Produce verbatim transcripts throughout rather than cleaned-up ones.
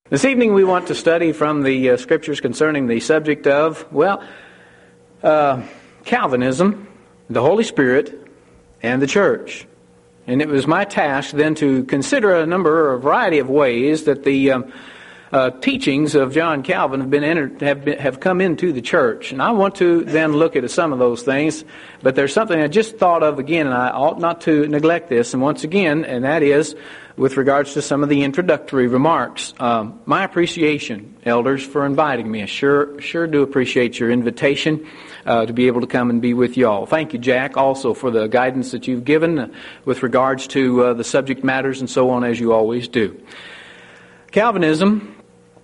This evening we want to study from the uh, Scriptures concerning the subject of, well, uh, Calvinism, the Holy Spirit, and the Church. And it was my task then to consider a number, or a variety of ways that the um, uh, teachings of John Calvin have been entered, have been, have come into the Church. And I want to then look at some of those things, but there's something I just thought of again, and I ought not to neglect this. And once again, and that is with regards to some of the introductory remarks. Um, my appreciation, elders, for inviting me. I sure, sure do appreciate your invitation uh, to be able to come and be with you all. Thank you, Jack, also for the guidance that you've given uh, with regards to uh, the subject matters and so on, as you always do. Calvinism,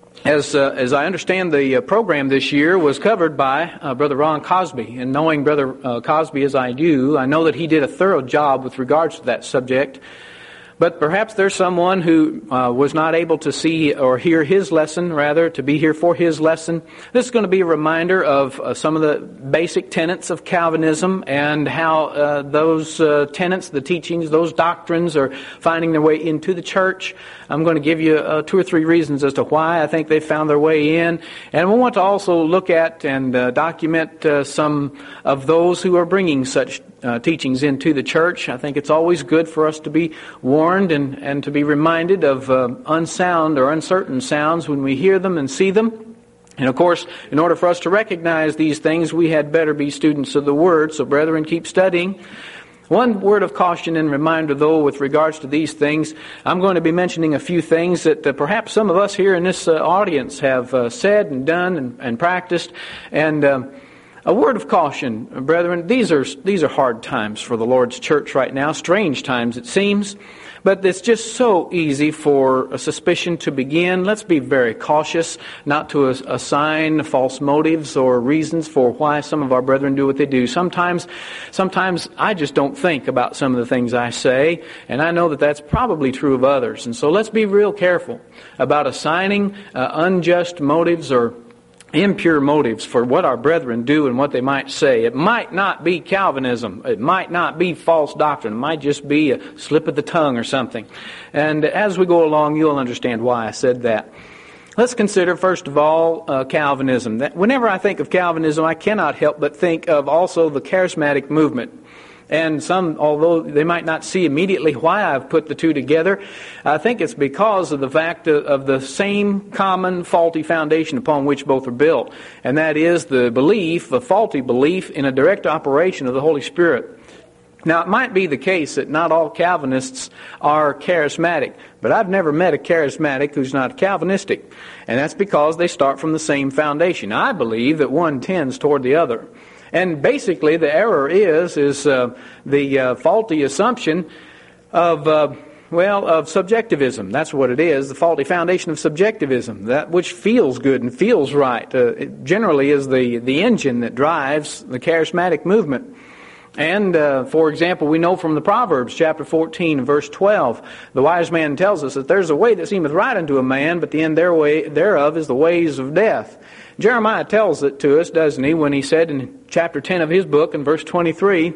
as uh, as I understand the uh, program this year, was covered by uh, Brother Ron Cosby. And knowing Brother uh, Cosby as I do, I know that he did a thorough job with regards to that subject. But perhaps there's someone who uh, was not able to see or hear his lesson, rather, to be here for his lesson. This is going to be a reminder of uh, some of the basic tenets of Calvinism and how uh, those uh, tenets, the teachings, those doctrines are finding their way into the church. I'm going to give you uh, two or three reasons as to why I think they found their way in. And we want to also look at and uh, document uh, some of those who are bringing such Uh, teachings into the church. I think it's always good for us to be warned and, and to be reminded of uh, unsound or uncertain sounds when we hear them and see them. And of course, in order for us to recognize these things, we had better be students of the Word. So brethren, keep studying. One word of caution and reminder, though, with regards to these things. I'm going to be mentioning a few things that uh, perhaps some of us here in this uh, audience have uh, said and done and, and practiced. And uh, A word of caution, brethren, these are these are hard times for the Lord's church right now, strange times it seems, but it's just so easy for a suspicion to begin. Let's be very cautious not to assign false motives or reasons for why some of our brethren do what they do. Sometimes, sometimes I just don't think about some of the things I say, and I know that that's probably true of others. And so let's be real careful about assigning uh, unjust motives or impure motives for what our brethren do and what they might say. It might not be Calvinism. It might not be false doctrine. It might just be a slip of the tongue or something. And as we go along, you'll understand why I said that. Let's consider, first of all, uh, Calvinism. That whenever I think of Calvinism, I cannot help but think of also the charismatic movement. And some, although they might not see immediately why I've put the two together, I think it's because of the fact of, of the same common faulty foundation upon which both are built. And that is the belief, the faulty belief in a direct operation of the Holy Spirit. Now, it might be the case that not all Calvinists are charismatic, but I've never met a charismatic who's not Calvinistic. And that's because they start from the same foundation. I believe that one tends toward the other. And basically the error is is uh, the uh, faulty assumption of, uh, well, of subjectivism. That's what it is, the faulty foundation of subjectivism. That which feels good and feels right uh, it generally is the, the engine that drives the charismatic movement. And, uh, for example, we know from the Proverbs, chapter fourteen, verse twelve, the wise man tells us that there's a way that seemeth right unto a man, but the end their way, thereof is the ways of death. Jeremiah tells it to us, doesn't he, when he said in chapter ten of his book, in verse twenty-three,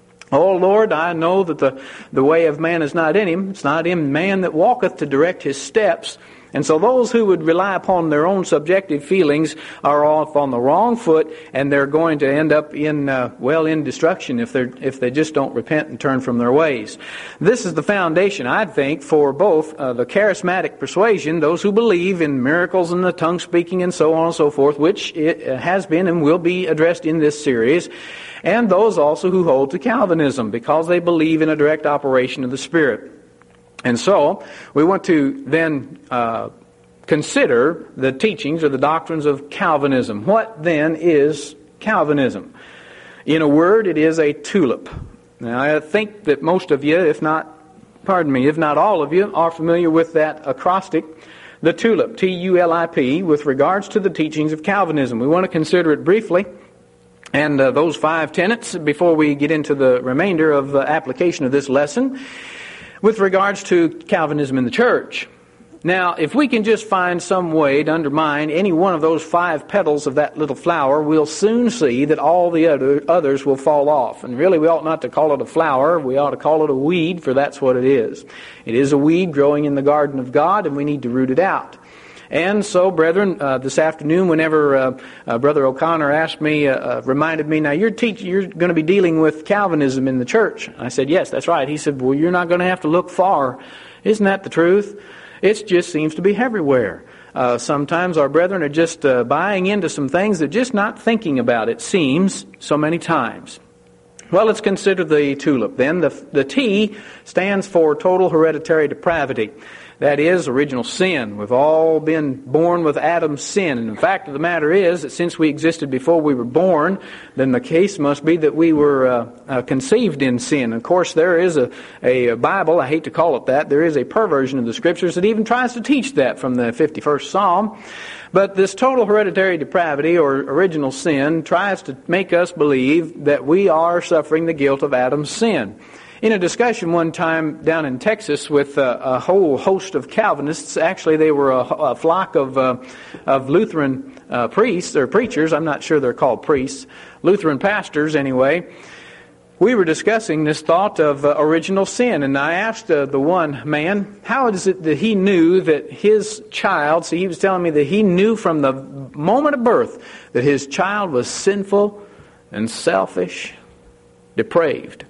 O Lord, I know that the, the way of man is not in him. It's not in man that walketh to direct his steps. And so those who would rely upon their own subjective feelings are off on the wrong foot, and they're going to end up in, uh, well, in destruction if they if they just don't repent and turn from their ways. This is the foundation, I think, for both uh, the charismatic persuasion, those who believe in miracles and the tongue speaking and so on and so forth, which it has been and will be addressed in this series, and those also who hold to Calvinism, because they believe in a direct operation of the Spirit. And so, we want to then uh, consider the teachings or the doctrines of Calvinism. What then is Calvinism? In a word, it is a tulip. Now, I think that most of you, if not, pardon me, if not all of you, are familiar with that acrostic, the tulip, T U L I P, with regards to the teachings of Calvinism. We want to consider it briefly. And uh, those five tenets, before we get into the remainder of the application of this lesson, with regards to Calvinism in the church. Now, if we can just find some way to undermine any one of those five petals of that little flower, we'll soon see that all the other, others will fall off. And really, we ought not to call it a flower. We ought to call it a weed, for that's what it is. It is a weed growing in the garden of God, and we need to root it out. And so, brethren, uh, this afternoon, whenever uh, uh, Brother O'Connor asked me, uh, uh, reminded me, now you're teaching, you're going to be dealing with Calvinism in the church. I said, yes, that's right. He said, well, you're not going to have to look far. Isn't that the truth? It just seems to be everywhere. Uh, sometimes our brethren are just uh, buying into some things they're just not thinking about, it seems, so many times. Well, let's consider the TULIP then. The, the T stands for total hereditary depravity. That is, original sin. We've all been born with Adam's sin. And the fact of the matter is that since we existed before we were born, then the case must be that we were uh, uh, conceived in sin. Of course, there is a, a Bible, I hate to call it that, there is a perversion of the Scriptures that even tries to teach that from the fifty-first Psalm. But this total hereditary depravity, or original sin, tries to make us believe that we are suffering the guilt of Adam's sin. In a discussion one time down in Texas with a, a whole host of Calvinists, actually they were a, a flock of uh, of Lutheran uh, priests, or preachers, I'm not sure they're called priests, Lutheran pastors anyway, we were discussing this thought of uh, original sin. And I asked uh, the one man, how is it that he knew that his child, see he was telling me that he knew from the moment of birth that his child was sinful and selfish, depraved.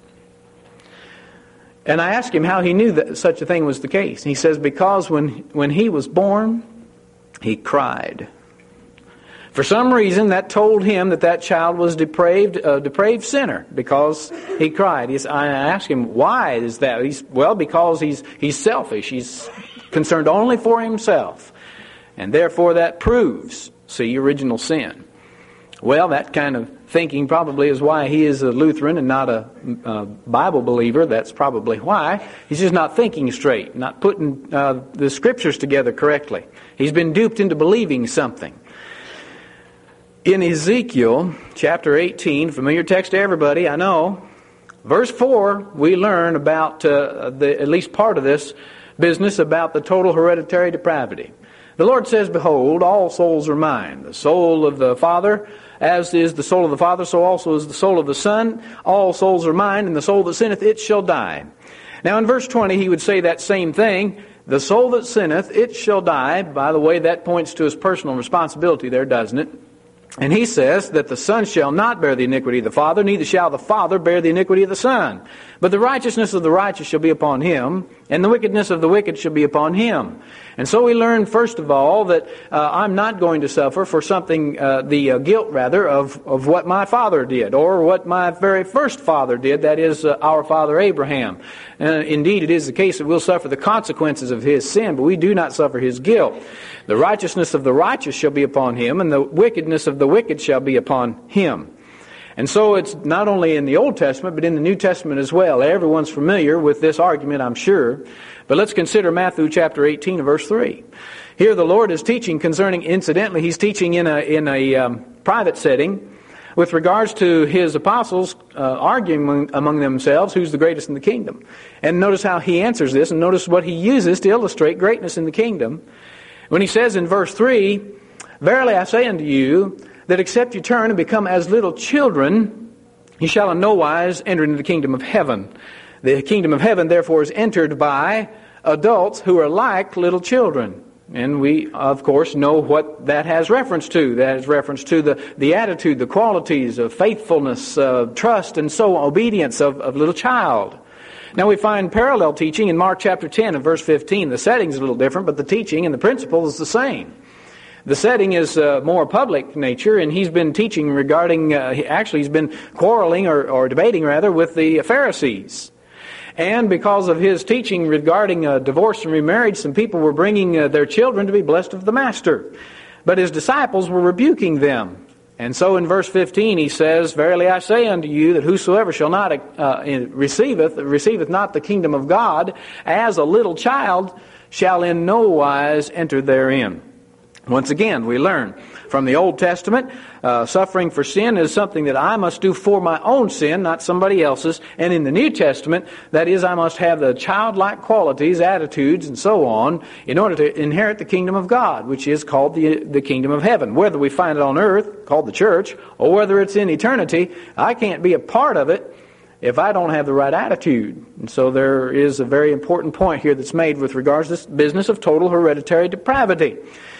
And I asked him how he knew that such a thing was the case. He says, because when when he was born, he cried. For some reason, that told him that that child was depraved, a depraved sinner, because he cried. He's, I asked him, why is that? He's, well, because he's he's selfish. He's concerned only for himself. And therefore that proves, see, original sin. Well, that kind of thinking probably is why he is a Lutheran and not a, a Bible believer. That's probably why. He's just not thinking straight, not putting uh, the Scriptures together correctly. He's been duped into believing something. In Ezekiel chapter eighteen, familiar text to everybody, I know, verse four, we learn about uh, the, at least part of this business about the total hereditary depravity. The Lord says, behold, all souls are mine. The soul of the Father, as is the soul of the Father, so also is the soul of the Son. All souls are mine, and the soul that sinneth, it shall die. Now in verse twenty, he would say that same thing. The soul that sinneth, it shall die. By the way, that points to his personal responsibility there, doesn't it? And he says that the Son shall not bear the iniquity of the Father, neither shall the Father bear the iniquity of the Son. But the righteousness of the righteous shall be upon him, and the wickedness of the wicked shall be upon him. And so we learn, first of all, that uh, I'm not going to suffer for something, uh, the uh, guilt, rather, of, of what my father did, or what my very first father did, that is, uh, our father Abraham. Uh, indeed, it is the case that we'll suffer the consequences of his sin, but we do not suffer his guilt. The righteousness of the righteous shall be upon him, and the wickedness of the wicked shall be upon him. And so it's not only in the Old Testament, but in the New Testament as well. Everyone's familiar with this argument, I'm sure. But let's consider Matthew chapter eighteen, verse three. Here the Lord is teaching concerning, incidentally, He's teaching in a, in a um, private setting with regards to His apostles uh, arguing among, among themselves who's the greatest in the kingdom. And notice how He answers this, and notice what He uses to illustrate greatness in the kingdom. When He says in verse three, verily I say unto you, that except you turn and become as little children, you shall in no wise enter into the kingdom of heaven. The kingdom of heaven, therefore, is entered by adults who are like little children. And we, of course, know what that has reference to. That is reference to the, the attitude, the qualities of faithfulness, uh, trust, and so on, obedience of, of little child. Now we find parallel teaching in Mark chapter ten and verse fifteen. The setting's a little different, but the teaching and the principle is the same. The setting is uh, more public nature, and he's been teaching regarding, uh, actually he's been quarreling or, or debating rather with the Pharisees. And because of his teaching regarding uh, divorce and remarriage, some people were bringing uh, their children to be blessed of the master. But his disciples were rebuking them. And so in verse fifteen he says, verily I say unto you that whosoever shall not uh, receiveth, receiveth not the kingdom of God as a little child shall in no wise enter therein. Once again, we learn from the Old Testament, uh, suffering for sin is something that I must do for my own sin, not somebody else's. And in the New Testament, that is, I must have the childlike qualities, attitudes, and so on, in order to inherit the kingdom of God, which is called the, the kingdom of heaven. Whether we find it on earth, called the church, or whether it's in eternity, I can't be a part of it if I don't have the right attitude. And so there is a very important point here that's made with regards to this business of total hereditary depravity.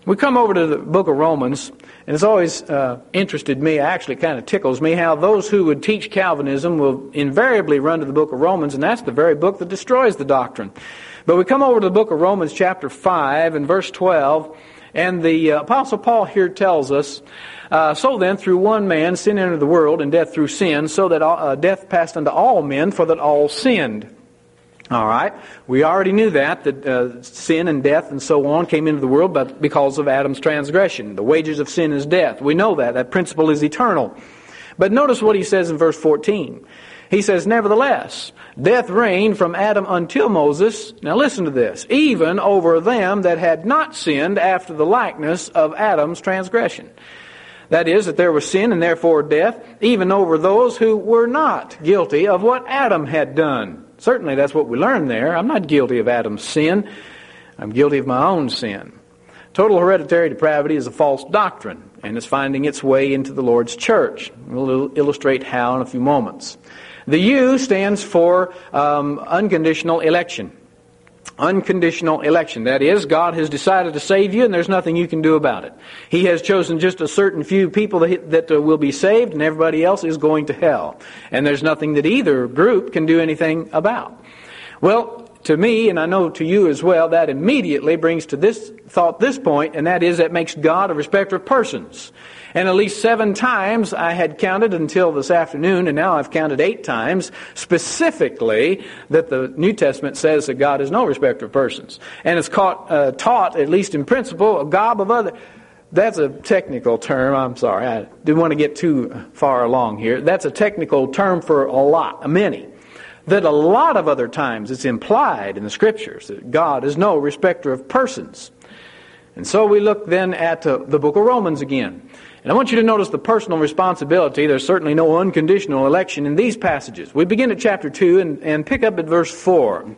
We come over to the book of Romans, and it's always uh, interested me, actually kind of tickles me, how those who would teach Calvinism will invariably run to the book of Romans, and that's the very book that destroys the doctrine. But we come over to the book of Romans chapter five and verse twelve, and the uh, Apostle Paul here tells us, uh, So then, through one man sin entered the world, and death through sin, so that all, uh, death passed unto all men, for that all sinned. All right, we already knew that, that uh, sin and death and so on came into the world but because of Adam's transgression. The wages of sin is death. We know that. That principle is eternal. But notice what he says in verse fourteen. He says, Nevertheless, death reigned from Adam until Moses. Now listen to this. Even over them that had not sinned after the likeness of Adam's transgression. That is, that there was sin and therefore death, even over those who were not guilty of what Adam had done. Certainly that's what we learn there. I'm not guilty of Adam's sin. I'm guilty of my own sin. Total hereditary depravity is a false doctrine, and it's finding its way into the Lord's church. We'll illustrate how in a few moments. The U stands for um, unconditional election. Unconditional election. That is, God has decided to save you, and there's nothing you can do about it. He has chosen just a certain few people that, that uh, will be saved, and everybody else is going to hell. And there's nothing that either group can do anything about. Well, to me, and I know to you as well, that immediately brings to this thought this point, and that is that makes God a respecter of persons. And at least seven times I had counted until this afternoon, and now I've counted eight times, specifically that the New Testament says that God is no respecter of persons. And it's caught, uh, taught, at least in principle, a gob of other... That's a technical term. I'm sorry, I didn't want to get too far along here. That's a technical term for a lot, many. That a lot of other times it's implied in the Scriptures that God is no respecter of persons. And so we look then at uh, the book of Romans again. And I want you to notice the personal responsibility. There's certainly no unconditional election in these passages. We begin at chapter two and, and pick up at verse four.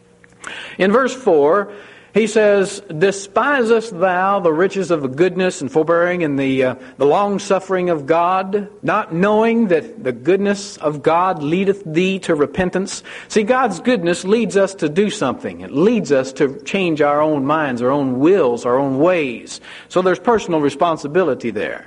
In verse four, he says, Despisest thou the riches of the goodness and forbearing and the, uh, the long-suffering of God, not knowing that the goodness of God leadeth thee to repentance? See, God's goodness leads us to do something. It leads us to change our own minds, our own wills, our own ways. So there's personal responsibility there.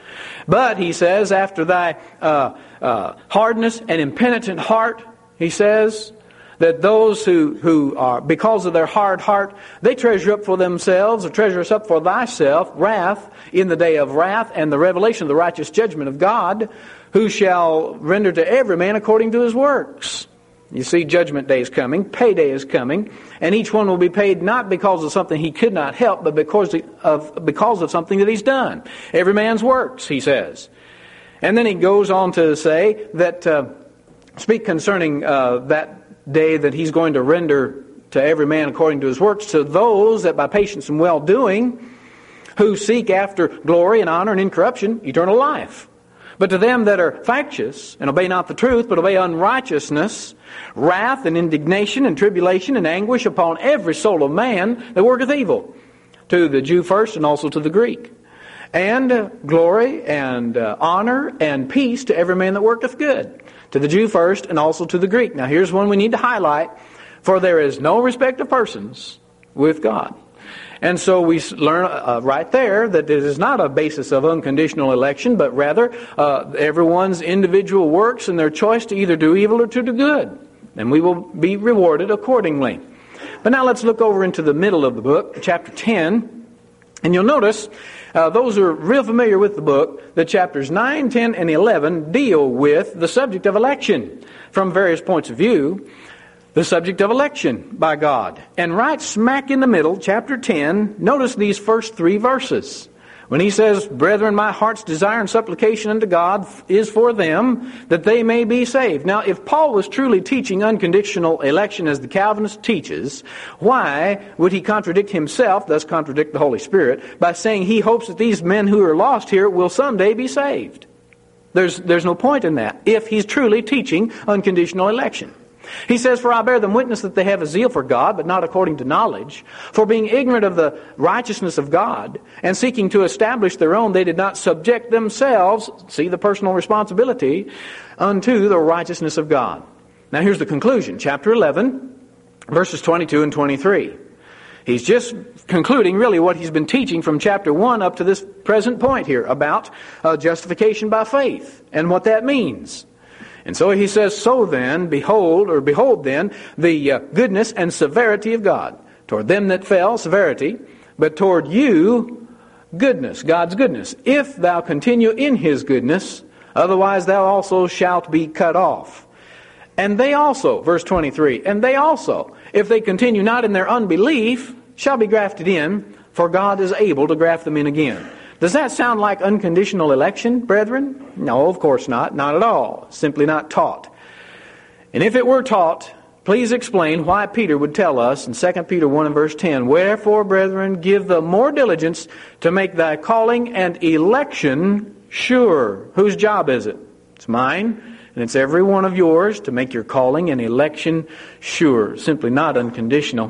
But, he says, after thy uh, uh, hardness and impenitent heart, he says, that those who, who are, because of their hard heart, they treasure up for themselves, or treasure us up for thyself, wrath in the day of wrath, and the revelation of the righteous judgment of God, who shall render to every man according to his works. You see, judgment day is coming, payday is coming, and each one will be paid not because of something he could not help, but because of, because of something that he's done. Every man's works, he says. And then he goes on to say that, uh, speak concerning uh, that day that he's going to render to every man according to his works, to those that by patience and well-doing, who seek after glory and honor and incorruption, eternal life. But to them that are factious, and obey not the truth, but obey unrighteousness, wrath and indignation and tribulation and anguish upon every soul of man that worketh evil, to the Jew first and also to the Greek. And uh, glory and uh, honor and peace to every man that worketh good, to the Jew first and also to the Greek. Now here's one we need to highlight, for there is no respect of persons with God. And so we learn uh, right there that it is not a basis of unconditional election, but rather uh, everyone's individual works and their choice to either do evil or to do good. And we will be rewarded accordingly. But now let's look over into the middle of the book, chapter ten. And you'll notice, uh, those who are real familiar with the book, that chapters nine, ten, and eleven deal with the subject of election from various points of view. The subject of election by God. And right smack in the middle, chapter ten, notice these first three verses. When he says, Brethren, my heart's desire and supplication unto God is for them, that they may be saved. Now, if Paul was truly teaching unconditional election as the Calvinist teaches, why would he contradict himself, thus contradict the Holy Spirit, by saying he hopes that these men who are lost here will someday be saved? There's, there's no point in that, if he's truly teaching unconditional election. He says, For I bear them witness that they have a zeal for God, but not according to knowledge. For being ignorant of the righteousness of God, and seeking to establish their own, they did not subject themselves, see the personal responsibility, unto the righteousness of God. Now here's the conclusion. Chapter eleven, verses twenty-two and twenty-three. He's just concluding really what he's been teaching from chapter one up to this present point here about uh, justification by faith and what that means. And so he says, so then, behold, or behold then, the uh, goodness and severity of God. Toward them that fell, severity, but toward you, goodness, God's goodness. If thou continue in His goodness, otherwise thou also shalt be cut off. And they also, verse twenty-three, and they also, if they continue not in their unbelief, shall be grafted in, for God is able to graft them in again. Does that sound like unconditional election, brethren? No, of course not. Not at all. Simply not taught. And if it were taught, please explain why Peter would tell us in Second Peter one and verse ten, wherefore, brethren, give the more diligence to make thy calling and election sure. Whose job is it? It's mine, and it's every one of yours to make your calling and election sure. Simply not unconditional,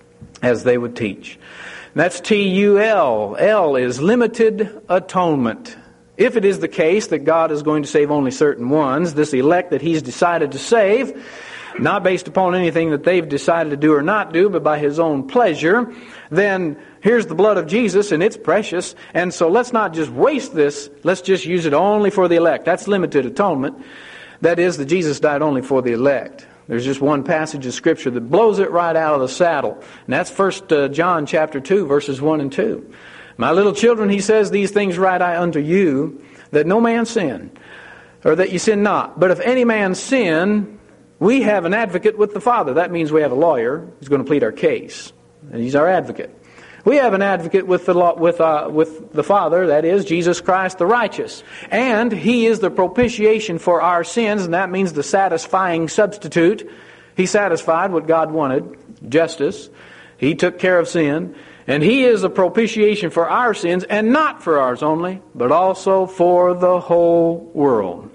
as they would teach. That's T U L. L is limited atonement. If it is the case that God is going to save only certain ones, this elect that He's decided to save, not based upon anything that they've decided to do or not do, but by His own pleasure, then here's the blood of Jesus, and it's precious. And so let's not just waste this. Let's just use it only for the elect. That's limited atonement. That is, that Jesus died only for the elect. There's just one passage of Scripture that blows it right out of the saddle. And that's First John chapter two, verses one and two. My little children, he says, these things write I unto you, that no man sin, or that you sin not. But if any man sin, we have an advocate with the Father. That means we have a lawyer who's going to plead our case. And he's our advocate. We have an advocate with the law, with uh, with the Father, that is, Jesus Christ the righteous. And He is the propitiation for our sins, and that means the satisfying substitute. He satisfied what God wanted, justice. He took care of sin. And He is a propitiation for our sins, and not for ours only, but also for the whole world.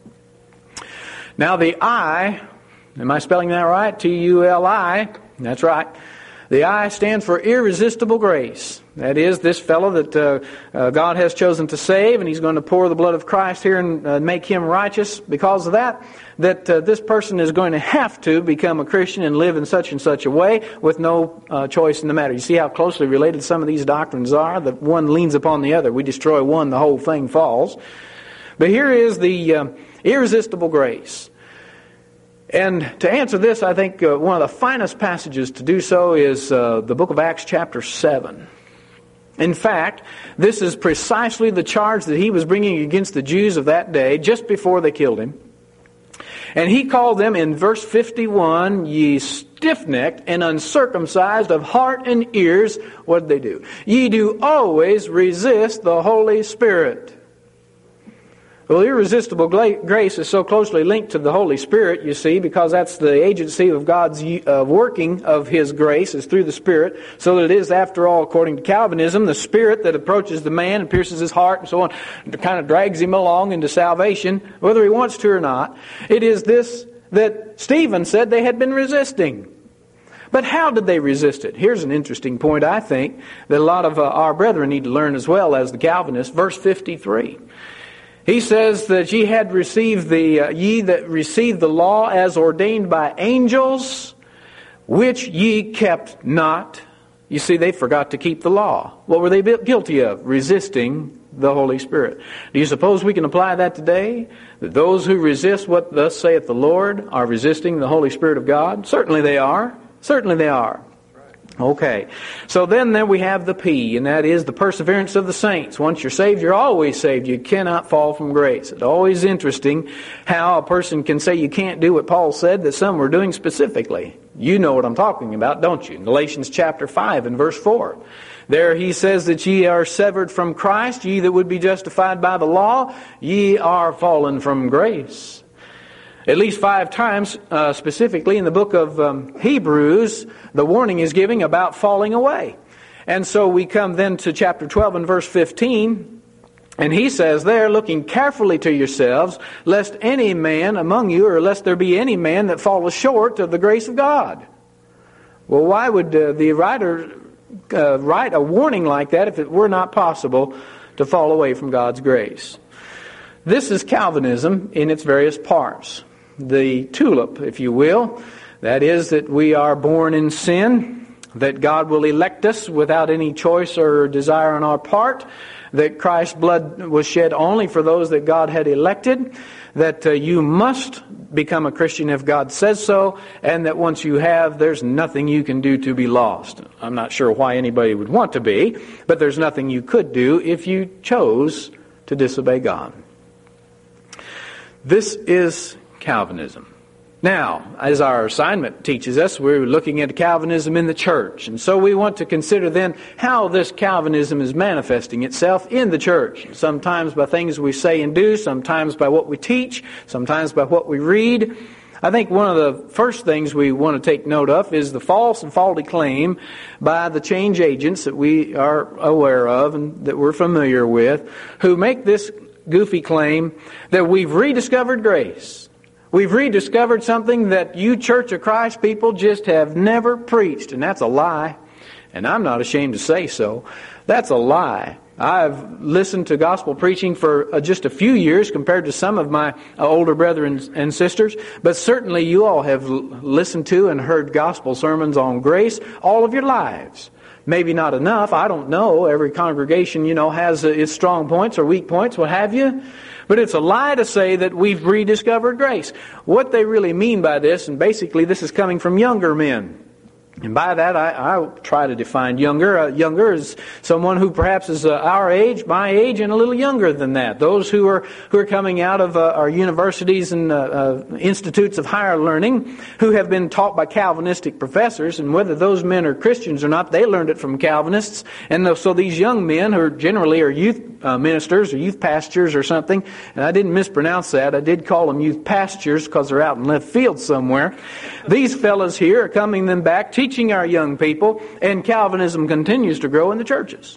Now the I, am I spelling that right? T U L I, that's right. The I stands for irresistible grace. That is, this fellow that uh, uh, God has chosen to save, and He's going to pour the blood of Christ here and uh, make him righteous because of that, that uh, this person is going to have to become a Christian and live in such and such a way with no uh, choice in the matter. You see how closely related some of these doctrines are? That one leans upon the other. We destroy one, the whole thing falls. But here is the uh, irresistible grace. And to answer this, I think uh, one of the finest passages to do so is uh, the book of Acts chapter seven. In fact, this is precisely the charge that he was bringing against the Jews of that day, just before they killed him. And he called them in verse fifty-one, ye stiff-necked and uncircumcised of heart and ears. What did they do? Ye do always resist the Holy Spirit. Well, irresistible grace is so closely linked to the Holy Spirit, you see, because that's the agency of God's uh, working of His grace is through the Spirit. So that it is, after all, according to Calvinism, the Spirit that approaches the man and pierces his heart and so on, and kind of drags him along into salvation, whether he wants to or not. It is this that Stephen said they had been resisting. But how did they resist it? Here's an interesting point, I think, that a lot of uh, our brethren need to learn as well as the Calvinists. Verse fifty-three. He says that ye had received the uh, ye that received the law as ordained by angels, which ye kept not. You see, they forgot to keep the law. What were they guilty of? Resisting the Holy Spirit. Do you suppose we can apply that today? That those who resist what thus saith the Lord are resisting the Holy Spirit of God? Certainly they are. Certainly they are. Okay, so then then we have the P, and that is the perseverance of the saints. Once you're saved, you're always saved. You cannot fall from grace. It's always interesting how a person can say you can't do what Paul said that some were doing specifically. You know what I'm talking about, don't you? Galatians chapter five and verse four. There he says that ye are severed from Christ, ye that would be justified by the law, ye are fallen from grace. At least five times, uh, specifically in the book of um, Hebrews, the warning is giving about falling away. And so we come then to chapter twelve and verse fifteen, and he says there, looking carefully to yourselves, lest any man among you, or lest there be any man that falleth short of the grace of God. Well, why would uh, the writer uh, write a warning like that if it were not possible to fall away from God's grace? This is Calvinism in its various parts. The tulip, if you will, that is that we are born in sin, that God will elect us without any choice or desire on our part, that Christ's blood was shed only for those that God had elected, that uh, you must become a Christian if God says so, and that once you have, there's nothing you can do to be lost. I'm not sure why anybody would want to be, but there's nothing you could do if you chose to disobey God. This is Calvinism. Now, as our assignment teaches us, we're looking at Calvinism in the church. And so we want to consider then how this Calvinism is manifesting itself in the church. Sometimes by things we say and do, sometimes by what we teach, sometimes by what we read. I think one of the first things we want to take note of is the false and faulty claim by the change agents that we are aware of and that we're familiar with, who make this goofy claim that we've rediscovered grace. We've rediscovered something that you Church of Christ people just have never preached. And that's a lie. And I'm not ashamed to say so. That's a lie. I've listened to gospel preaching for uh, just a few years compared to some of my uh, older brethren and sisters. But certainly you all have l- listened to and heard gospel sermons on grace all of your lives. Maybe not enough. I don't know. Every congregation, you know, has uh, its strong points or weak points, what have you. But it's a lie to say that we've rediscovered grace. What they really mean by this, and basically this is coming from younger men. And by that, I, I try to define younger. Uh, younger is someone who perhaps is uh, our age, my age, and a little younger than that. Those who are who are coming out of uh, our universities and uh, uh, institutes of higher learning, who have been taught by Calvinistic professors, and whether those men are Christians or not, they learned it from Calvinists. And so these young men, who are generally are youth uh, ministers or youth pastors or something, and I didn't mispronounce that. I did call them youth pastors because they're out in left field somewhere. These fellas here are coming them back, teaching our young people, and Calvinism continues to grow in the churches,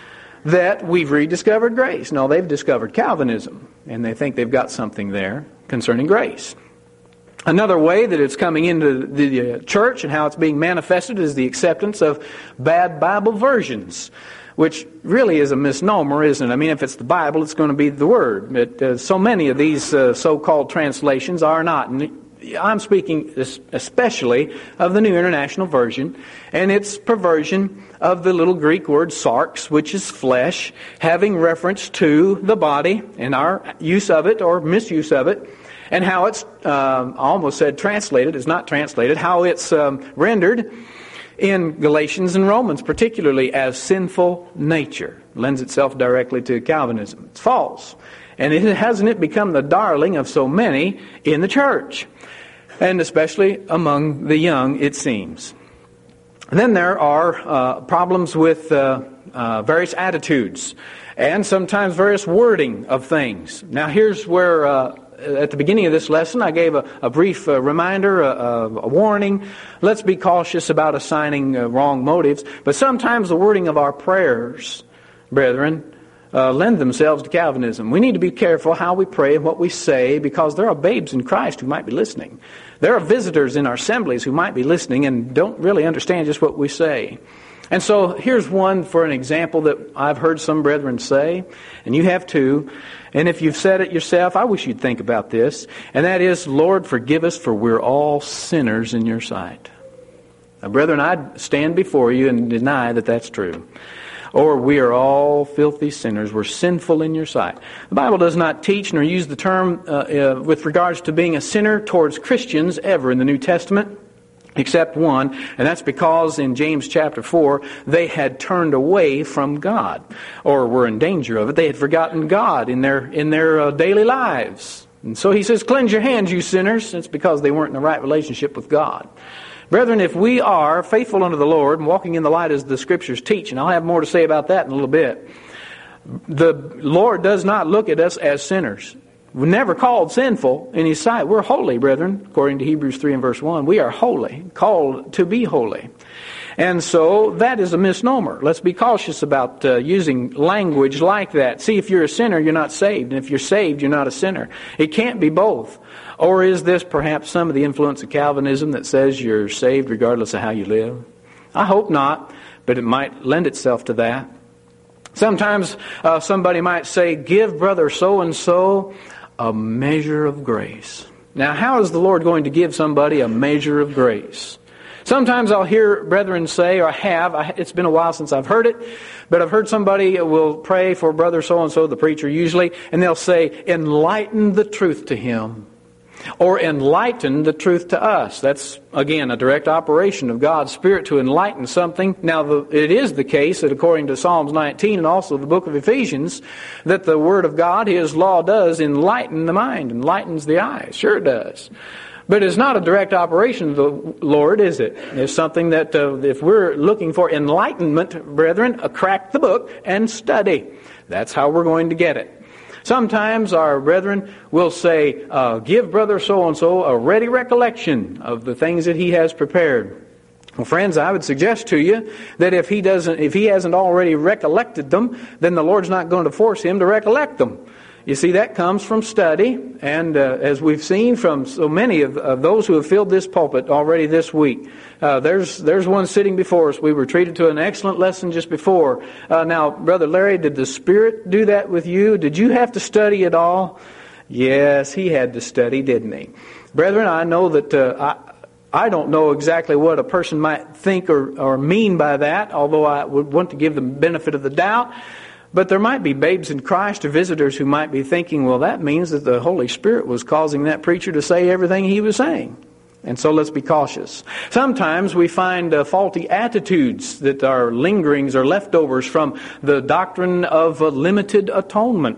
that we've rediscovered grace. No, they've discovered Calvinism, and they think they've got something there concerning grace. Another way that it's coming into the church and how it's being manifested is the acceptance of bad Bible versions, which really is a misnomer, isn't it? I mean, if it's the Bible, it's going to be the Word. But uh, so many of these uh, so-called translations are not. And I'm speaking especially of the New International Version and its perversion of the little Greek word sarx, which is flesh, having reference to the body and our use of it or misuse of it, and how it's, um, I almost said translated, it's not translated, how it's um, rendered in Galatians and Romans, particularly as sinful nature. Lends itself directly to Calvinism. It's false. And it hasn't it become the darling of so many in the church, and especially among the young, it seems. And then there are uh, problems with uh, uh, various attitudes and sometimes various wording of things. Now here's where, uh, at the beginning of this lesson, I gave a, a brief uh, reminder, a, a, a warning. Let's be cautious about assigning uh, wrong motives. But sometimes the wording of our prayers, brethren, Uh, lend themselves to Calvinism. We need to be careful how we pray and what we say, because there are babes in Christ who might be listening. There are visitors in our assemblies who might be listening and don't really understand just what we say. And so here's one for an example that I've heard some brethren say, and you have too. And if you've said it yourself, I wish you'd think about this. And that is, Lord, forgive us, for we're all sinners in your sight. Now, brethren, I'd stand before you and deny that that's true. Or we are all filthy sinners. We're sinful in your sight. The Bible does not teach nor use the term uh, uh, with regards to being a sinner towards Christians ever in the New Testament, except one, and that's because in James chapter four, they had turned away from God, or were in danger of it. They had forgotten God in their in their uh, daily lives. And so he says, cleanse your hands, you sinners. It's because they weren't in the right relationship with God. Brethren, if we are faithful unto the Lord and walking in the light as the Scriptures teach, and I'll have more to say about that in a little bit, the Lord does not look at us as sinners. We're never called sinful in His sight. We're holy, brethren, according to Hebrews three and verse one. We are holy, called to be holy. And so that is a misnomer. Let's be cautious about uh, using language like that. See, if you're a sinner, you're not saved. And if you're saved, you're not a sinner. It can't be both. Or is this perhaps some of the influence of Calvinism that says you're saved regardless of how you live? I hope not, but it might lend itself to that. Sometimes uh, somebody might say, give brother so-and-so a measure of grace. Now, how is the Lord going to give somebody a measure of grace? Sometimes I'll hear brethren say, or I have, I, it's been a while since I've heard it, but I've heard somebody will pray for brother so-and-so, the preacher usually, and they'll say, enlighten the truth to him. Or enlighten the truth to us. That's, again, a direct operation of God's Spirit to enlighten something. Now, the, it is the case that according to Psalms nineteen and also the book of Ephesians, that the Word of God, His law, does enlighten the mind, enlightens the eyes. Sure it does. But it's not a direct operation of the Lord, is it? It's something that uh, if we're looking for enlightenment, brethren, uh, crack the book and study. That's how we're going to get it. Sometimes our brethren will say, uh, give brother so-and-so a ready recollection of the things that he has prepared. Well, friends, I would suggest to you that if he doesn't, if he hasn't already recollected them, then the Lord's not going to force him to recollect them. You see, that comes from study, and uh, as we've seen from so many of, of those who have filled this pulpit already this week, uh, there's there's one sitting before us. We were treated to an excellent lesson just before. Uh, now, Brother Larry, did the Spirit do that with you? Did you have to study at all? Yes, he had to study, didn't he? Brethren, I know that uh, I I don't know exactly what a person might think or, or mean by that, although I would want to give them benefit of the doubt. But there might be babes in Christ or visitors who might be thinking, well, that means that the Holy Spirit was causing that preacher to say everything he was saying. And so let's be cautious. Sometimes we find uh, faulty attitudes that are lingerings or leftovers from the doctrine of uh, limited atonement.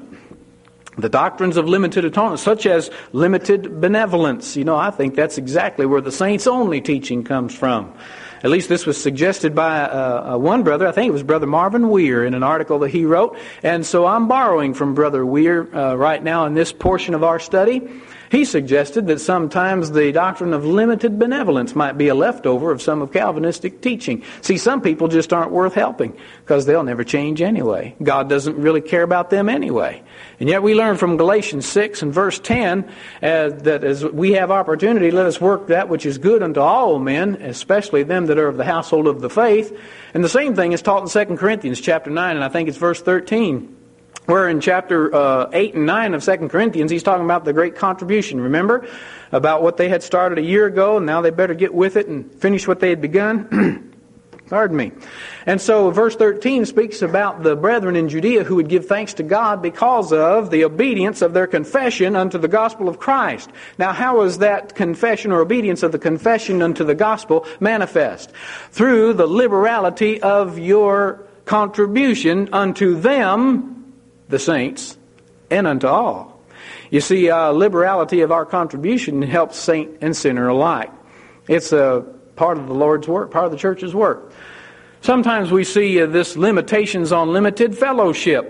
The doctrines of limited atonement, such as limited benevolence. You know, I think that's exactly where the saints-only teaching comes from. At least this was suggested by uh, uh, one brother. I think it was Brother Marvin Weir in an article that he wrote. And so I'm borrowing from Brother Weir uh, right now in this portion of our study. He suggested that sometimes the doctrine of limited benevolence might be a leftover of some of Calvinistic teaching. See, some people just aren't worth helping because they'll never change anyway. God doesn't really care about them anyway. And yet we learn from Galatians six and verse ten uh, that as we have opportunity, let us work that which is good unto all men, especially them that are of the household of the faith. And the same thing is taught in Second Corinthians chapter nine, and I think it's verse thirteen. Where in chapter uh, eight and nine of Second Corinthians, he's talking about the great contribution. Remember? About what they had started a year ago, and now they better get with it and finish what they had begun. Pardon me. And so verse thirteen speaks about the brethren in Judea who would give thanks to God because of the obedience of their confession unto the gospel of Christ. Now, how is that confession or obedience of the confession unto the gospel manifest? Through the liberality of your contribution unto them, the saints, and unto all. You see, uh, liberality of our contribution helps saint and sinner alike. It's a part of the Lord's work, part of the church's work. Sometimes we see uh, this limitations on limited fellowship.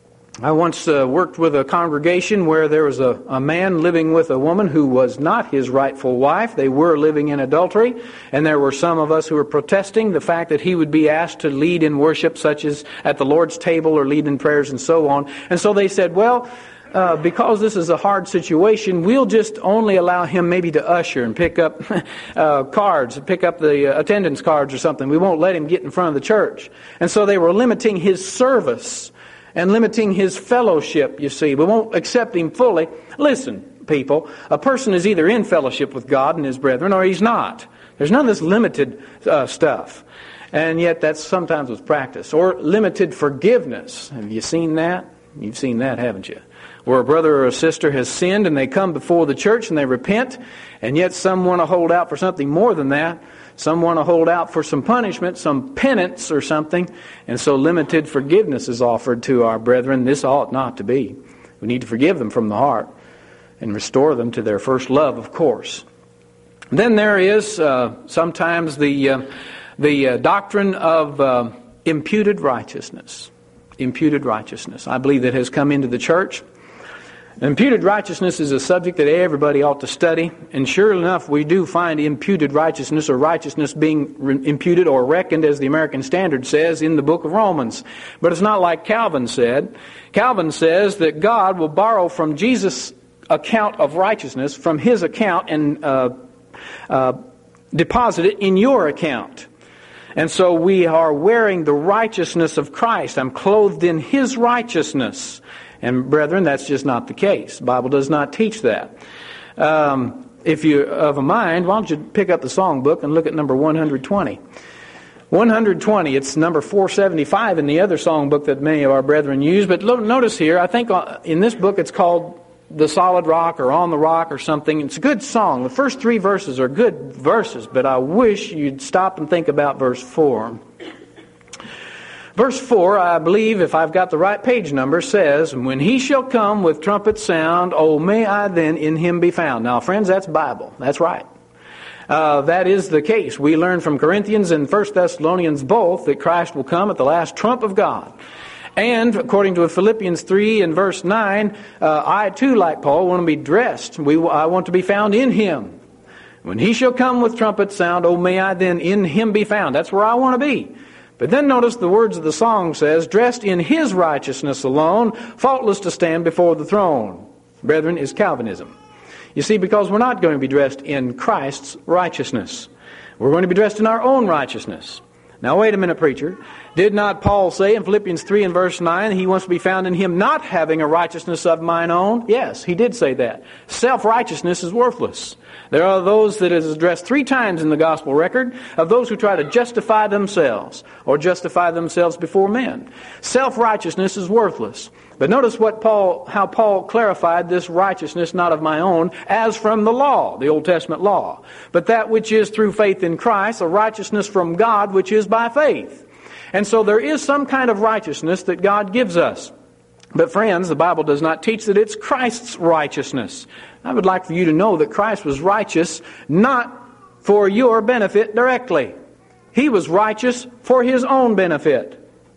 I once uh, worked with a congregation where there was a, a man living with a woman who was not his rightful wife. They were living in adultery, and there were some of us who were protesting the fact that he would be asked to lead in worship, such as at the Lord's table or lead in prayers and so on. And so they said, well, uh, because this is a hard situation, we'll just only allow him maybe to usher and pick up uh, cards, pick up the uh, attendance cards or something. We won't let him get in front of the church. And so they were limiting his service and limiting his fellowship, you see. We won't accept him fully. Listen, people, a person is either in fellowship with God and his brethren or he's not. There's none of this limited uh, stuff. And yet that's sometimes what's practiced. Or limited forgiveness. Have you seen that? You've seen that, haven't you? Where a brother or a sister has sinned and they come before the church and they repent, and yet some want to hold out for something more than that. Some want to hold out for some punishment, some penance or something. And so limited forgiveness is offered to our brethren. This ought not to be. We need to forgive them from the heart and restore them to their first love, of course. Then there is uh, sometimes the, uh, the uh, doctrine of uh, imputed righteousness. Imputed righteousness. I believe that has come into the church. Imputed righteousness is a subject that everybody ought to study, and sure enough, we do find imputed righteousness or righteousness being re- imputed or reckoned, as the American Standard says, in the book of Romans. But it's not like Calvin said. Calvin says that God will borrow from Jesus' account of righteousness, from His account, and uh, uh, deposit it in your account. And so we are wearing the righteousness of Christ. I'm clothed in His righteousness. And brethren, that's just not the case. The Bible does not teach that. Um, if you're of a mind, why don't you pick up the songbook and look at number one hundred twenty. one hundred twenty, it's number four seventy-five in the other songbook that many of our brethren use. But lo- notice here, I think in this book it's called The Solid Rock or On the Rock or something. It's a good song. The first three verses are good verses, but I wish you'd stop and think about verse four. Verse four, I believe, if I've got the right page number, says, "When he shall come with trumpet sound, oh, may I then in him be found." Now, friends, that's Bible. That's right. Uh, that is the case. We learn from Corinthians and First Thessalonians both that Christ will come at the last trump of God. And according to Philippians three and verse nine, uh, I too, like Paul, want to be dressed. We, I want to be found in him. When he shall come with trumpet sound, oh, may I then in him be found. That's where I want to be. But then notice the words of the song says, "Dressed in his righteousness alone, faultless to stand before the throne." Brethren, is Calvinism. You see, because we're not going to be dressed in Christ's righteousness. We're going to be dressed in our own righteousness. Now wait a minute, preacher. Did not Paul say in Philippians three and verse nine, he wants to be found in him not having a righteousness of mine own? Yes, he did say that. Self-righteousness is worthless. There are those that is addressed three times in the gospel record of those who try to justify themselves or justify themselves before men. Self-righteousness is worthless. But notice what Paul, how Paul clarified this righteousness not of my own as from the law, the Old Testament law, but that which is through faith in Christ, a righteousness from God which is by faith. And so there is some kind of righteousness that God gives us. But friends, the Bible does not teach that it's Christ's righteousness. I would like for you to know that Christ was righteous not for your benefit directly. He was righteous for his own benefit.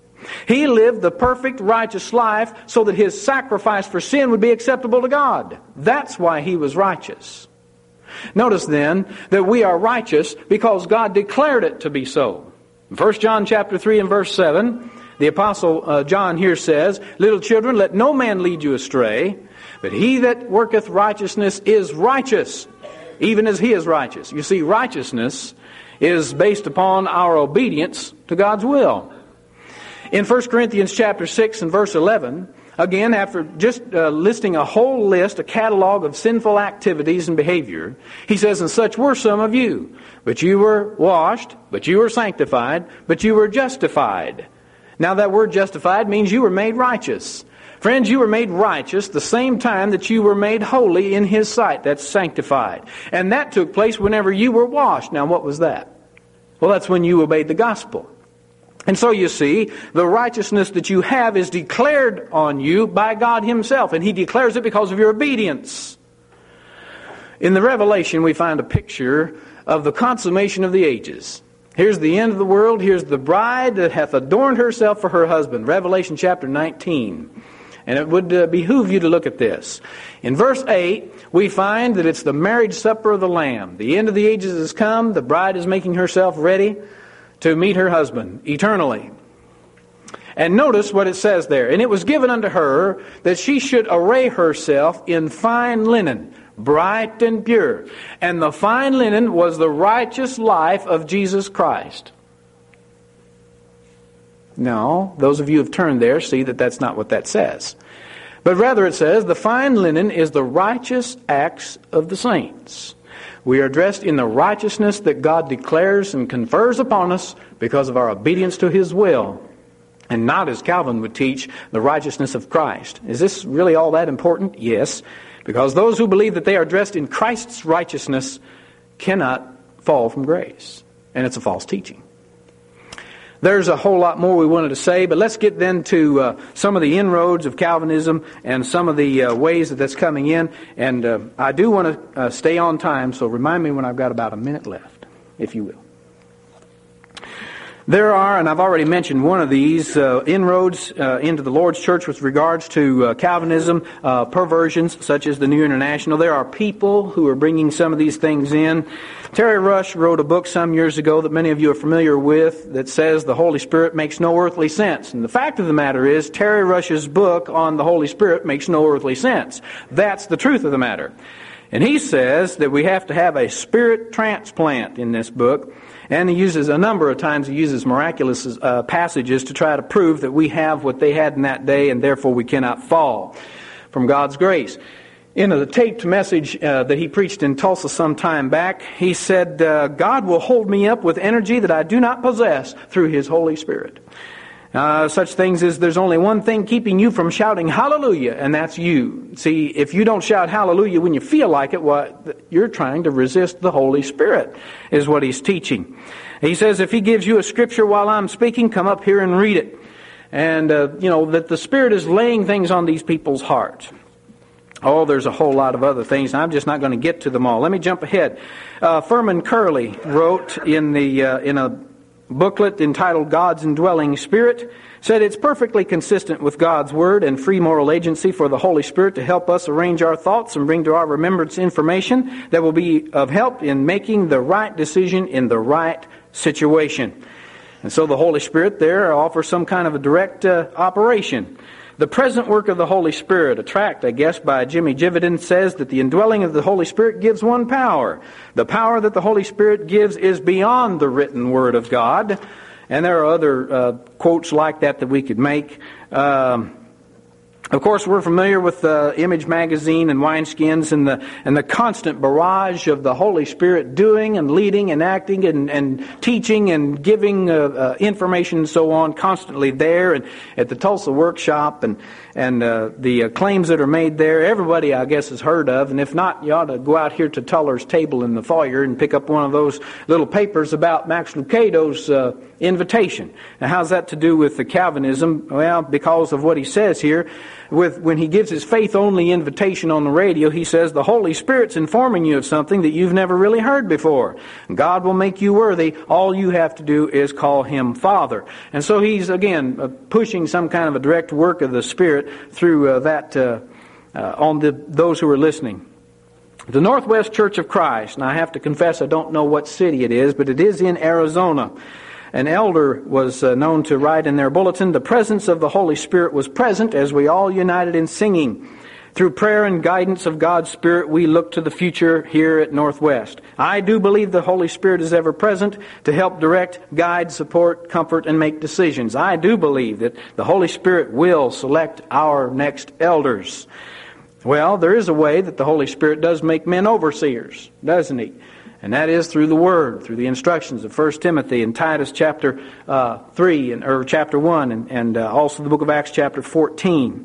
He lived the perfect righteous life so that his sacrifice for sin would be acceptable to God. That's why he was righteous. Notice then that we are righteous because God declared it to be so. First John chapter three and verse seven, the Apostle uh, John here says, "Little children, let no man lead you astray, but he that worketh righteousness is righteous, even as he is righteous." You see, righteousness is based upon our obedience to God's will. In First Corinthians chapter six and verse eleven, again, after just uh, listing a whole list, a catalog of sinful activities and behavior, he says, "And such were some of you. But you were washed, but you were sanctified, but you were justified." Now that word justified means you were made righteous. Friends, you were made righteous the same time that you were made holy in his sight. That's sanctified. And that took place whenever you were washed. Now what was that? Well, that's when you obeyed the gospel. And so you see, the righteousness that you have is declared on you by God himself. And he declares it because of your obedience. In the Revelation, we find a picture of the consummation of the ages. Here's the end of the world. Here's the bride that hath adorned herself for her husband. Revelation chapter nineteen. And it would uh, behoove you to look at this. In verse eight, we find that it's the marriage supper of the Lamb. The end of the ages has come. The bride is making herself ready to meet her husband eternally. And notice what it says there. "And it was given unto her that she should array herself in fine linen, bright and pure." And the fine linen was the righteous life of Jesus Christ. No, those of you who have turned there see that that's not what that says. But rather it says, the fine linen is the righteous acts of the saints. We are dressed in the righteousness that God declares and confers upon us because of our obedience to his will. And not, as Calvin would teach, the righteousness of Christ. Is this really all that important? Yes. Because those who believe that they are dressed in Christ's righteousness cannot fall from grace. And it's a false teaching. There's a whole lot more we wanted to say, but let's get then to uh, some of the inroads of Calvinism and some of the uh, ways that that's coming in. And uh, I do want to uh, stay on time, so remind me when I've got about a minute left, if you will. There are, and I've already mentioned one of these, uh, inroads uh, into the Lord's church with regards to uh, Calvinism, uh, perversions such as the New International. There are people who are bringing some of these things in. Terry Rush wrote a book some years ago that many of you are familiar with that says the Holy Spirit makes no earthly sense. And the fact of the matter is, Terry Rush's book on the Holy Spirit makes no earthly sense. That's the truth of the matter. And he says that we have to have a spirit transplant in this book. And he uses a number of times, he uses miraculous uh, passages to try to prove that we have what they had in that day and therefore we cannot fall from God's grace. In a taped message uh, that he preached in Tulsa some time back, he said, uh, God will hold me up with energy that I do not possess through His Holy Spirit. Uh, such things as there's only one thing keeping you from shouting hallelujah, and that's you. See, if you don't shout hallelujah when you feel like it, well, you're trying to resist the Holy Spirit, is what he's teaching. He says, if He gives you a scripture while I'm speaking, come up here and read it. And, uh, you know, that the Spirit is laying things on these people's hearts. Oh, there's a whole lot of other things, and I'm just not going to get to them all. Let me jump ahead. Uh, Furman Curley wrote in the uh, in a booklet entitled God's Indwelling Spirit, said it's perfectly consistent with God's Word and free moral agency for the Holy Spirit to help us arrange our thoughts and bring to our remembrance information that will be of help in making the right decision in the right situation. And so the Holy Spirit there offers some kind of a direct uh, operation. The present work of the Holy Spirit, a tract, I guess, by Jimmy Jividan, says that the indwelling of the Holy Spirit gives one power. The power that the Holy Spirit gives is beyond the written Word of God. And there are other uh, quotes like that that we could make. Um, Of course, we're familiar with uh, Image Magazine and wineskins and the and the constant barrage of the Holy Spirit doing and leading and acting and, and teaching and giving uh, uh, information and so on, constantly there and at the Tulsa workshop and and uh, the uh, claims that are made there. Everybody, I guess, has heard of, and if not, you ought to go out here to Tuller's table in the foyer and pick up one of those little papers about Max Lucado's uh, invitation. Now, how's that to do with the Calvinism? Well, because of what he says here. With when he gives his faith-only invitation on the radio, he says the Holy Spirit's informing you of something that you've never really heard before. God will make you worthy. All you have to do is call Him Father. And so he's, again, uh, pushing some kind of a direct work of the Spirit through uh, that uh, uh, on the, those who are listening. The Northwest Church of Christ, and I have to confess I don't know what city it is, but it is in Arizona. An elder was uh, known to write in their bulletin, the presence of the Holy Spirit was present as we all united in singing. Through prayer and guidance of God's Spirit, we look to the future here at Northwest. I do believe the Holy Spirit is ever present to help direct, guide, support, comfort, and make decisions. I do believe that the Holy Spirit will select our next elders. Well, there is a way that the Holy Spirit does make men overseers, doesn't He? And that is through the Word, through the instructions of First Timothy and Titus chapter uh, three, and, or chapter one, and, and uh, also the book of Acts chapter fourteen.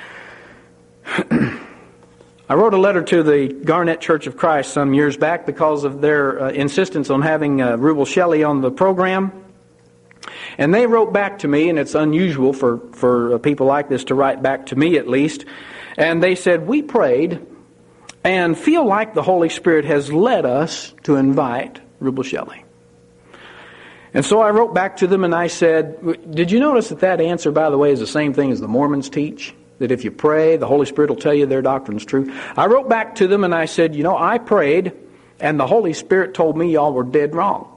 I wrote a letter to the Garnett Church of Christ some years back because of their uh, insistence on having uh, Rubel Shelley on the program. And they wrote back to me, and it's unusual for, for uh, people like this to write back to me at least. And they said, we prayed and feel like the Holy Spirit has led us to invite Rubel Shelley. And so I wrote back to them and I said, did you notice that that answer, by the way, is the same thing as the Mormons teach? That if you pray, the Holy Spirit will tell you their doctrine's true. I wrote back to them and I said, you know, I prayed and the Holy Spirit told me y'all were dead wrong.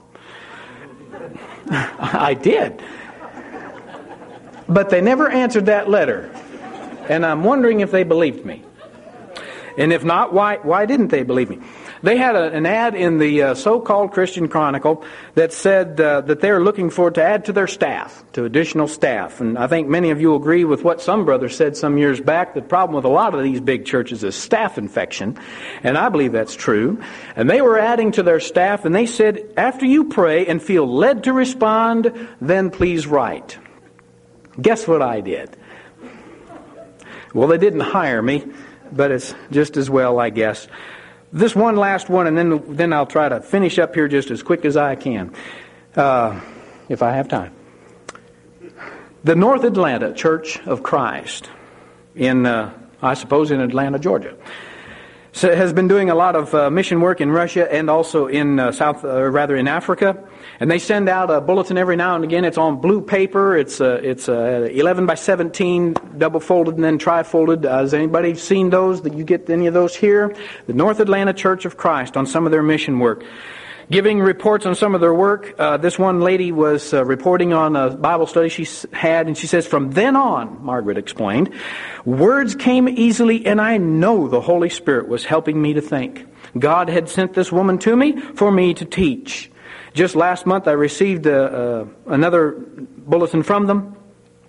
I did. But they never answered that letter. And I'm wondering if they believed me. And if not, why why didn't they believe me? They had a, an ad in the uh, so-called Christian Chronicle that said uh, that they're looking for to add to their staff, to additional staff. And I think many of you agree with what some brother said some years back. The problem with a lot of these big churches is staff infection. And I believe that's true. And they were adding to their staff, and they said, after you pray and feel led to respond, then please write. Guess what I did? Well, they didn't hire me. But it's just as well, I guess. This one last one, and then then I'll try to finish up here just as quick as I can, uh, if I have time. The North Atlanta Church of Christ, in uh, I suppose in Atlanta, Georgia, so has been doing a lot of uh, mission work in Russia and also in uh, South, uh, rather in Africa. And they send out a bulletin every now and again. It's on blue paper. It's uh, it's uh, eleven by seventeen, double folded and then tri-folded. Uh, has anybody seen those? Did you get any of those here? The North Atlanta Church of Christ on some of their mission work. Giving reports on some of their work. Uh, this one lady was uh, reporting on a Bible study she had, and she says, from then on, Margaret explained, words came easily, and I know the Holy Spirit was helping me to think. God had sent this woman to me for me to teach. Just last month, I received a, a, another bulletin from them.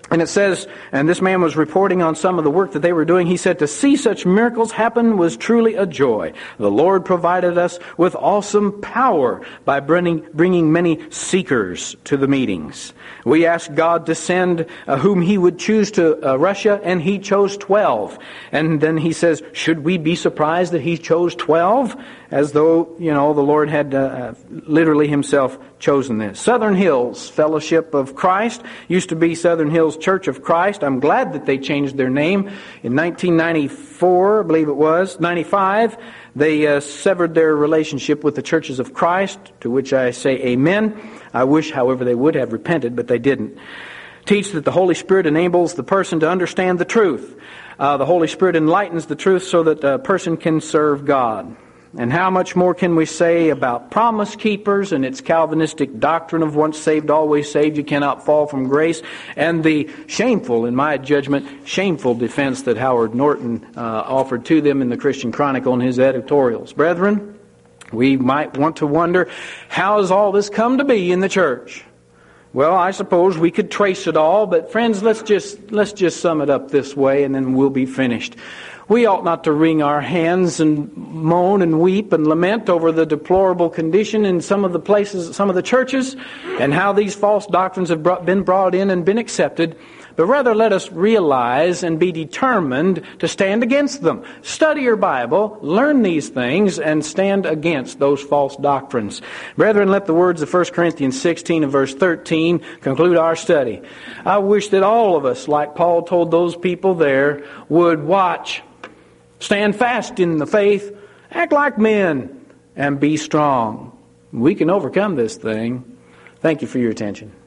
And it says, and this man was reporting on some of the work that they were doing. He said, to see such miracles happen was truly a joy. The Lord provided us with awesome power by bringing, bringing many seekers to the meetings. We asked God to send uh, whom He would choose to uh, Russia, and He chose twelve. And then he says, should we be surprised that He chose twelve? As though, you know, the Lord had uh, literally Himself chosen this. Southern Hills Fellowship of Christ used to be Southern Hills Church of Christ. I'm glad that they changed their name. In nineteen ninety-four, I believe it was, ninety-five, they uh, severed their relationship with the Churches of Christ, to which I say amen. I wish, however, they would have repented, but they didn't. Teach that the Holy Spirit enables the person to understand the truth. Uh, the Holy Spirit enlightens the truth so that a person can serve God. And how much more can we say about Promise Keepers and its Calvinistic doctrine of once saved, always saved, you cannot fall from grace, and the shameful, in my judgment, shameful defense that Howard Norton uh, offered to them in the Christian Chronicle in his editorials. Brethren, we might want to wonder, how has all this come to be in the church? Well, I suppose we could trace it all, but friends, let's just let's just sum it up this way, and then we'll be finished. We ought not to wring our hands and moan and weep and lament over the deplorable condition in some of the places, some of the churches, and how these false doctrines have brought, been brought in and been accepted. But rather let us realize and be determined to stand against them. Study your Bible, learn these things, and stand against those false doctrines. Brethren, let the words of First Corinthians sixteen and verse thirteen conclude our study. I wish that all of us, like Paul told those people there, would watch, stand fast in the faith, act like men, and be strong. We can overcome this thing. Thank you for your attention.